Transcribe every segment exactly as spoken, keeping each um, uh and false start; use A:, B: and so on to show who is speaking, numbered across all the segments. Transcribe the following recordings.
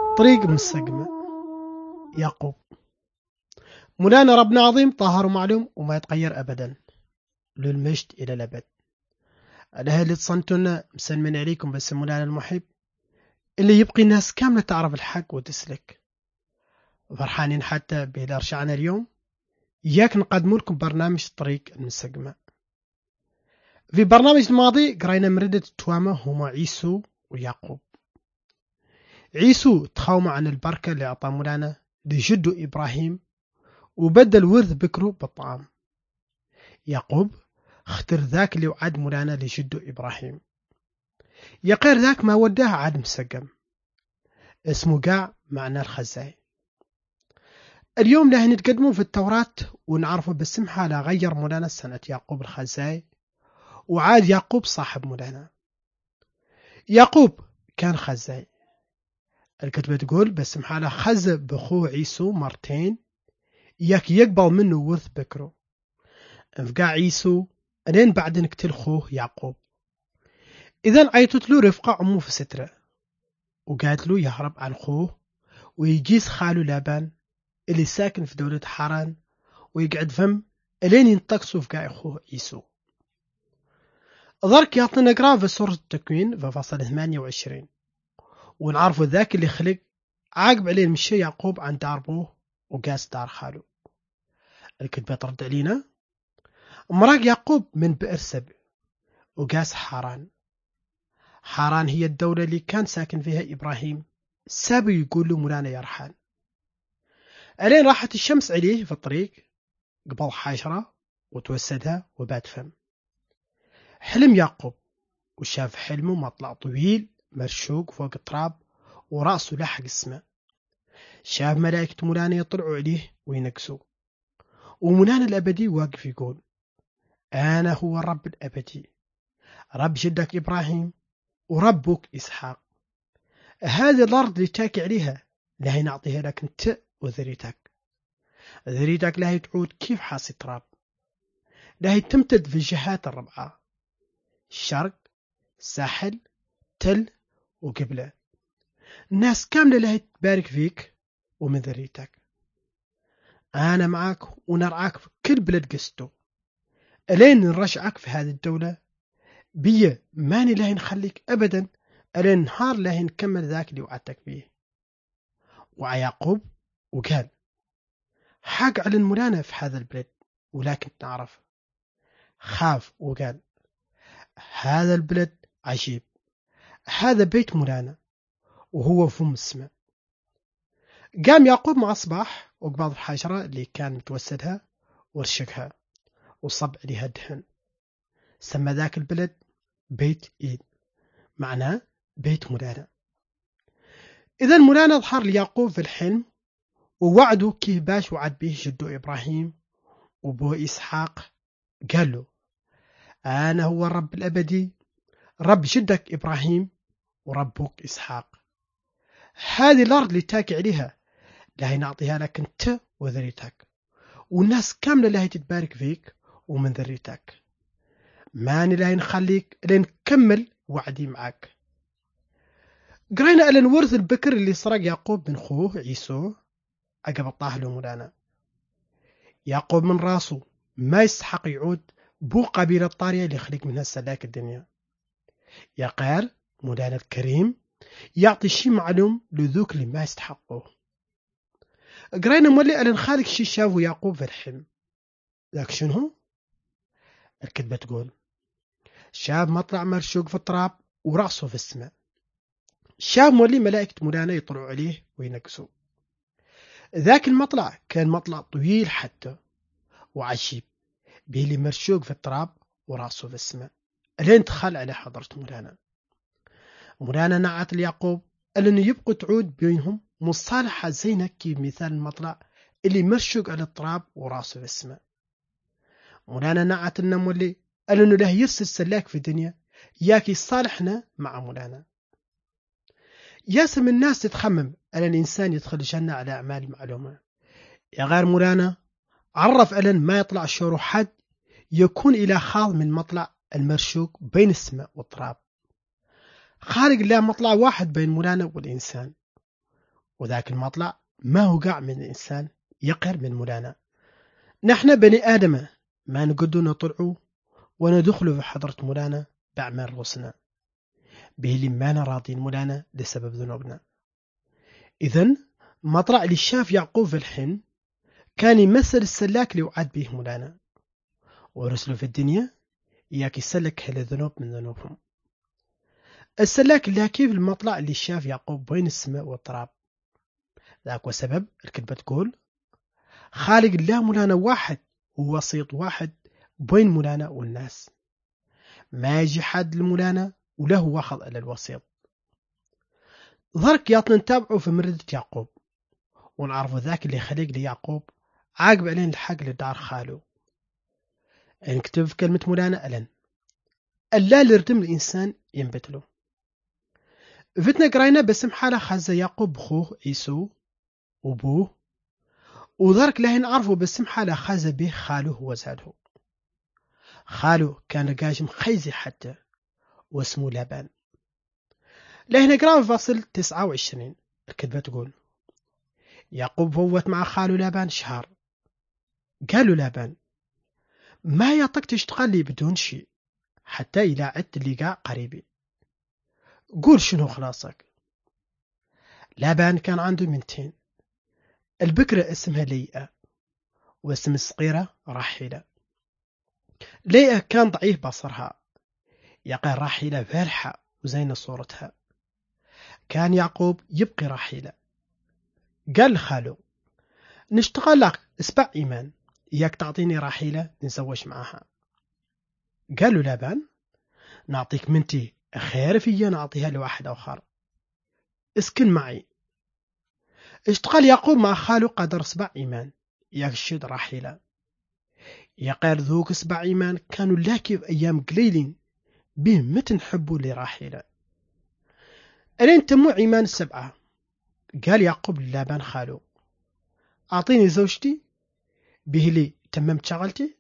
A: طريق مستقيمة. يعقوب. مولانا ربنا عظيم طاهر ومعلوم وما يتغير أبدا، له المجد إلى الأبد. الأهل اللي تصنتونا مسلمين عليكم، بس مولانا المحب اللي يبقي الناس كاملة تعرف الحق وتسلك. فرحانين حتى بإذا رجعنا اليوم إياك نقدم لكم برنامج طريق المستقيمة. في برنامج الماضي قرينا مردة التوامة هما عيسو ويعقوب. عيسو تخاوم عن البركة اللي أعطاه مولانا لجده إبراهيم وبدل ورث بكره بالطعام. يعقوب اختر ذاك اللي وعد مولانا لجده إبراهيم. يقير ذاك ما وداه عاد مسقم، اسمه قاع معنى الخزاي. اليوم له نتقدمون في التوراة ونعرفه بالسمحة لا غير مولانا سنة يعقوب الخزاي وعاد يعقوب صاحب مولانا. يعقوب كان خزاي. الكتبة تقول بالسمحة لا خز بخوه عيسو مرتين ياك يقبل منه ورث بكره. انفقع عيسو ألين بعد نقتل خوه يعقوب. إذن عيطت له رفقة عمه في سترة وقالت له يهرب عن خوه ويجيس خاله لابان اللي ساكن في دولة حران ويقعد فم ألين ينتقصوا فقاع خوه عيسو. ذلك يعطينا نقرأ في سورة التكوين في فصل ثمانية وعشرين ونعرفوا ذاك اللي خلق عاقب عليه المشي يعقوب عن دار بوه وقاس دار خاله. الكتبة ترد علينا مراق يعقوب من بئر سبع وقاس حران. حران هي الدولة اللي كان ساكن فيها إبراهيم. سابوا يقول له مولانا يرحل. ألين راحت الشمس عليه في الطريق قبل حاشرة وتوسدها وبات فم. حلم يعقوب وشاف حلمه مطلع طويل مرشوق فوق التراب ورأسه لحق السماء. شاف ملائكة مولانا يطلعوا عليه وينكسوا، ومولانا الأبدي واقف يقول أنا هو الرب الأبدي، رب جدك إبراهيم وربك إسحاق. هذه الأرض اللي تاكي عليها لا نعطيها لك أنت وذريتك. ذريتك لا تعود كيف حاصي تراب، لا تمتد في الجهات الربعة، الشرق، الساحل، تل وقبلة. الناس كاملة لا تبارك فيك ومن ذريتك. أنا معك ونرعاك في كل بلد قسته، ألين نرجعك في هذه الدولة بيه ماني لا نخليك أبدا ألين نهار لا نكمل ذاك اللي وعدتك بيه. وعيعقوب وقال حاق على المولانا في هذا البلد، ولكن تعرف خاف وقال هذا البلد عجيب، هذا بيت مولانا وهو فم السماء. قام يعقوب مع الصباح وقبض الحجرة اللي كان متوسدها ورشقها وصب عليها دهن. سمى ذاك البلد بيت إيد، معناه بيت مولانا. إذا مولانا ظهر ليعقوب في الحلم ووعده كيه باش وعد به جده إبراهيم وبو إسحاق. قال له أنا هو الرب الأبدي، رب جدك إبراهيم وربك إسحاق. هذه الأرض اللي تاكي عليها لا نعطيها لك أنت وذريتك، والناس كاملة لا تتبارك فيك ومن ذريتك. ماني لا نخليك لين نكمل وعدي معك. قرينا ألين ورث البكر اللي سرق يعقوب من خوه عيسو عقب الطاح له مولانا. يعقوب من راسه ما يستحق يعود بو قبيلة الطارية اللي خلق منها السلاك الدنيا. يقال مولانا الكريم يعطي شي معلوم لذوك اللي ما يستحقوه. قرينا مولي ألين خالق شي شافه يعقوب في الحلم. ذاك شنو؟ الكتبة تقول شاف مطلع مرشوق في التراب ورأسه في السماء. شاف مولي ملائكة مولانا يطلعوا عليه وينكسوا. ذاك المطلع كان مطلع طويل حتى وعجيب، بيلي مرشوق في التراب ورأسه في السماء. ألين دخل على حضرة مولانا. مولانا نعت ليعقوب أنه يبقوا تعود بينهم مصالحة زينة كي مثال المطلع اللي مرشوق على التراب ورأسه في السماء. مولانا نعت لنا مولي أنه له يرسل سلاك في الدنيا ياكي صالحنا مع مولانا. ياسم الناس تتخمم أن الإنسان يدخل الجنة على أعمال معلومة. يا غير مولانا عرف ألن ما يطلع شورو حد يكون إلى خاض من مطلع المرشوق بين السماء والتراب. خالق لا مطلع واحد بين مولانا والإنسان، وذاك المطلع ما هو قاع من الإنسان يقهر من مولانا. نحن بني آدم ما نقدو نطلعوا وندخلوا في حضرة مولانا بأعمال رسنا به اللي ما نراضين مولانا لسبب ذنوبنا. إذن مطلع اللي شاف يعقوب في الحين كان يمثل السلاك اللي وعد به مولانا، ورسله في الدنيا إياك يسلك هل الذنوب من ذنوبهم. السلاك اللي كيف المطلع اللي شاف يعقوب بين السماء والتراب. ذاك وسبب الكتبة تقول خالق الله مولانا واحد ووسيط واحد بين مولانا والناس، ما يجي حد لمولانا وله واخذ على الوسيط. ذرك ياطن نتابعه في مردة يعقوب ونعرفوا ذاك اللي خلق ليعقوب عاقب علين الحق لدار خاله. نكتب في كلمة مولانا ألن ألا لردم الإنسان ينبت له. فتنا قرينا باسم حالة خزة يعقوب بخوه عيسو وبوه، وذرك لهن عرفوا باسم حالة خزة به خاله وزاده. خاله كان قاجم خيزي حتى واسمه لابان. لهن قرأ في فصل تسعة وعشرين الكتبة تقول يعقوب فوت مع خاله لابان شهر. قالوا لابان ما يعطيك تشتغل لي بدون شيء حتى إلى عدت اللقاء قريبي، قول شنو خلاصك. لابان كان عنده بنتين، البكرة اسمها ليئة واسم الصغيرة راحيلة. ليئة كان ضعيف بصرها، يقال راحيلة فالحة وزين صورتها. كان يعقوب يبقي راحيلة. قال لخاله نشتغل لك اسبع إيمان إياك تعطيني راحيلة نتزوج معها. قالوا لابان نعطيك منتي خير فيا نعطيها لواحد آخر، اسكن معي. اشتغل يعقوب مع خاله قدر سبع إيمان يكشد راحيلة. يقال ذوك سبع إيمان كانوا لاكي في أيام قليلين بهم متن حبوا لراحيلة. ألين تمو إيمان السبعة قال يعقوب للابان خاله أعطيني زوجتي به لي تممت شغلتي.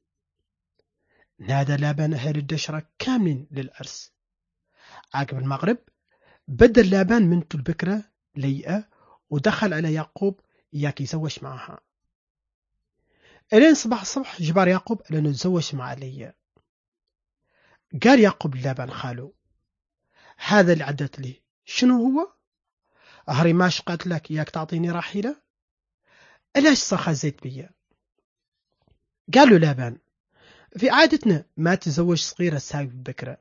A: نادى لابان أهل الدشرة كاملين للأرس. عقب المغرب بدل لابان منته البكرة ليئة ودخل على يعقوب إياك يزوج معها. إلين صباح الصبح جبار يعقوب أن يتزوج مع ليئة. قال يعقوب لابان خاله هذا اللي عدت لي شنو هو؟ أهري ماش قالت لك إياك تعطيني راحيلة؟ ألاش صخ زيت بيا؟ قالوا لابان في عادتنا ما تزوج صغيرة ساق بكرة.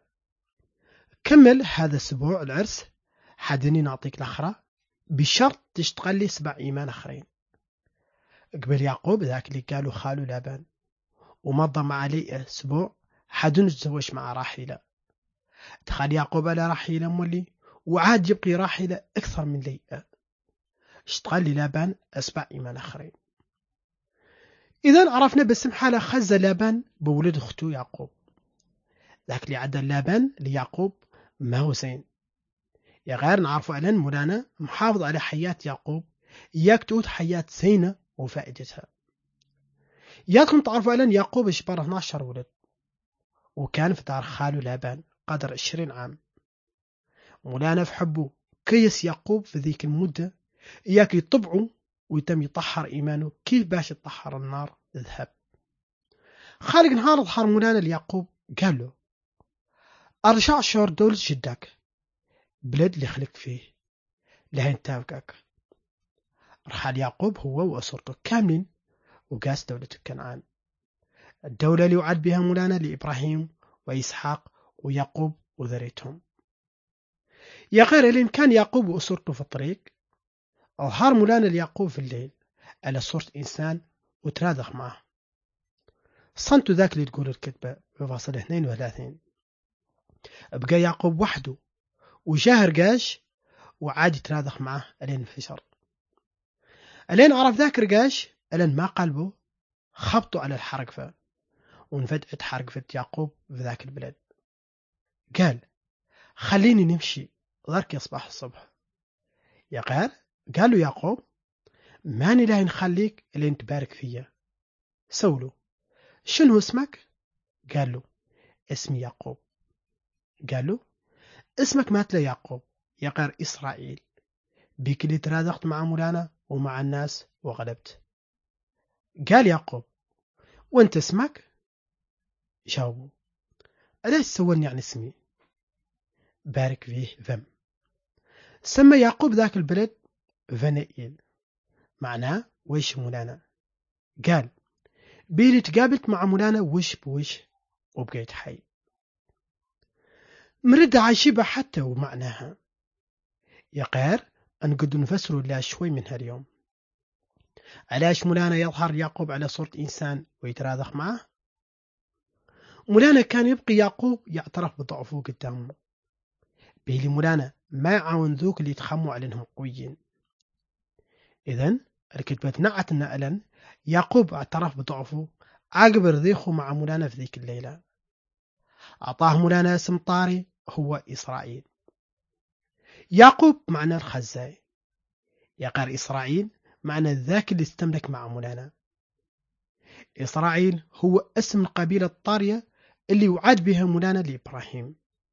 A: كمل هذا الأسبوع العرس حدني نعطيك الأخرى بشرط تشتغل لي سبع إيمان آخرين. قبل يعقوب ذاك اللي قالوا خالو لابان ومضى مع ليئة أسبوع حدن تزوج مع راحيلة. دخل يعقوب على راحيلة مولي وعاد يبقي راحيلة أكثر من ليئة. اشتغل لي لابان أسبع إيمان آخرين. إذن عرفنا باسم حالة خز لابان بولد أخته يعقوب. ذاك اللي عدى لابان ليعقوب ما هو زين. يا غير نعرفوا ألان مولانا محافظ على حياة يعقوب إياك تؤت حياة زينة وفائدتها. ياكم تعرفوا ألان يعقوب اشبار اثنا عشر ولد وكان في دار خاله لابان قدر عشرين عام. مولانا في حبه كيس يعقوب في ذيك المدة إياك يطبعه ويتم يطهر إيمانه كيف باش يطهر النار ذهب. خالق نهار ظهر مولانا ليعقوب قال له أرجع شور دولة جدك بلد اللي خلق فيه لهين تابقك. رحل يعقوب هو وأسرته كاملين وقاس دولة كنعان، الدولة اللي وعد بها مولانا لإبراهيم وإسحاق ويعقوب وذريتهم. يا غير لين كان يعقوب وأسرته في الطريق ظهر مولانا ليعقوب في الليل على صورة إنسان وتراضخ معه. صنت ذاك اللي تقول الكتبة في فصل اثنين وثلاثين. بقى يعقوب وحده وجاه رقاش وعاد يتراضخ معه ألين انفجر. ألين عرف ذاك رقاش ألين ما قلبه خبطوا على الحرقفة وانفتحت حرقفة يعقوب في ذاك البلد. قال خليني نمشي ذاك يصبح الصبح. يا غير قال له يعقوب ماني لا نخليك لين تبارك فيا. سولو شنو اسمك؟ قال له اسمي يعقوب. قال له اسمك مات له يعقوب يا غير إسرائيل بيك اللي ترادقت مع مولانا ومع الناس وغلبت. قال يعقوب: وانت اسمك؟ جاوبوا: ألا تسولني عن اسمي؟ بارك فيه ذم. سمى يعقوب ذاك البلد فنائيل، معناه وش مولانا. قال: بيلي تقابلت مع مولانا وش بوش وبقيت حي. مرد عجيبة حتى ومعناها يقار أن قد نفسر لها شوي منها اليوم. علاش مولانا يظهر يعقوب على صورة إنسان ويتراضخ معه؟ مولانا كان يبقي يعقوب يعترف بضعفه قدامه، بيلي مولانا ما يعاون ذوك اللي يتخموا على انهم قويين. إذن الكتبة نعت نقلا يعقوب اعترف بضعفه عقب رضيخه مع مولانا في ذيك الليلة. أعطاه مولانا اسم طاري هو إسرائيل. يعقوب معنى الخزاي، يقار إسرائيل معنى ذاك اللي استملك مع مولانا. إسرائيل هو اسم القبيلة الطارية اللي وعد بها مولانا لإبراهيم،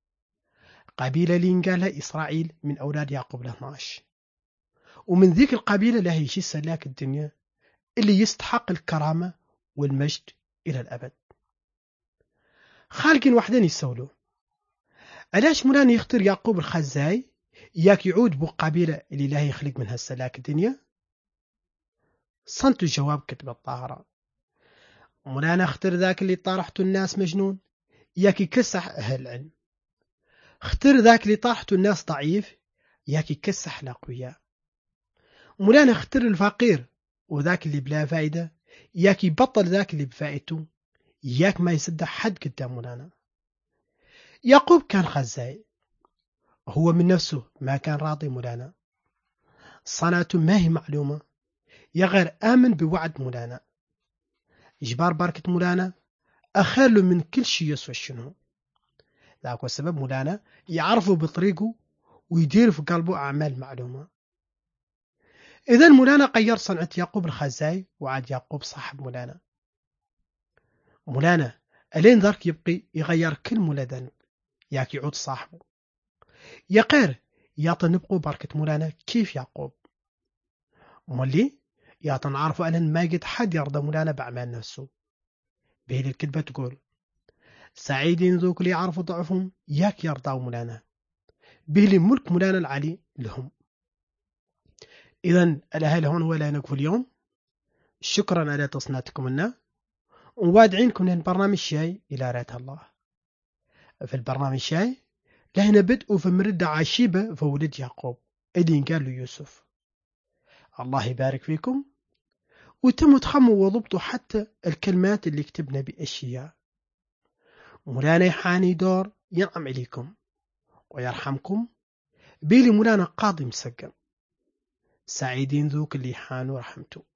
A: قبيلة اللي قالها إسرائيل من أولاد يعقوب الاثناش، ومن ذيك القبيلة له يجي سلاك الدنيا اللي يستحق الكرامة والمجد إلى الأبد. خالقين وحدين يسولوا: علاش مولانا يختار يعقوب الخزاي ياك يعود بو قبيلة اللي له يخلق منها السلاك الدنيا؟ صنت الجواب كتب الطاهرة: مولانا اختار ذاك اللي طارحته الناس مجنون ياك يكسح أهل العلم، اختار ذاك اللي طارحته الناس ضعيف ياك يكسح الأقوياء. مولانا اختار الفقير وذاك اللي بلا فائدة ياك يبطل ذاك اللي بفائدته، ياك ما يصدق حد قدام مولانا. يعقوب كان خزاي، هو من نفسه ما كان راضي مولانا، صنعته ما هي معلومة، يا غير آمن بوعد مولانا. إجبار بركة مولانا أخير له من كل شيء يسوى شنو. ذاك السبب مولانا يعرفه بطريقه ويدير في قلبه أعمال معلومة. إذن مولانا غير صنعة يعقوب الخزاي وعاد يعقوب صاحب مولانا. مولانا ألين ذاك يبقي يغير كل مولا ذنب ياك يعود صاحبه. يقير يعطي نبقوا بركة مولانا كيف يعقوب، مولي يعطي نعرفوا أن ما قد حد يرضى مولانا بأعمال نفسه. بهذه الكتبة تقول: سعيدين ذوك اللي يعرفوا ضعفهم ياك يرضى مولانا، بهلي ملك مولانا العلي لهم. إذن الأهل هون ولا نقف اليوم. شكرا على تصنيعكم لنا، ووادعينكم من برنامج شاي إلى رات الله. في البرنامج شاي لهنا بدء في مردة عشيبة في ولد يعقوب إدين قال له يوسف. الله يبارك فيكم، وتم تخموا وضبطوا حتى الكلمات اللي كتبنا بأشياء. مولانا يحاني دور ينعم عليكم ويرحمكم، بيلي مولانا قاضي مسقم، سعيدين ذوك اللي حانوا رحمته.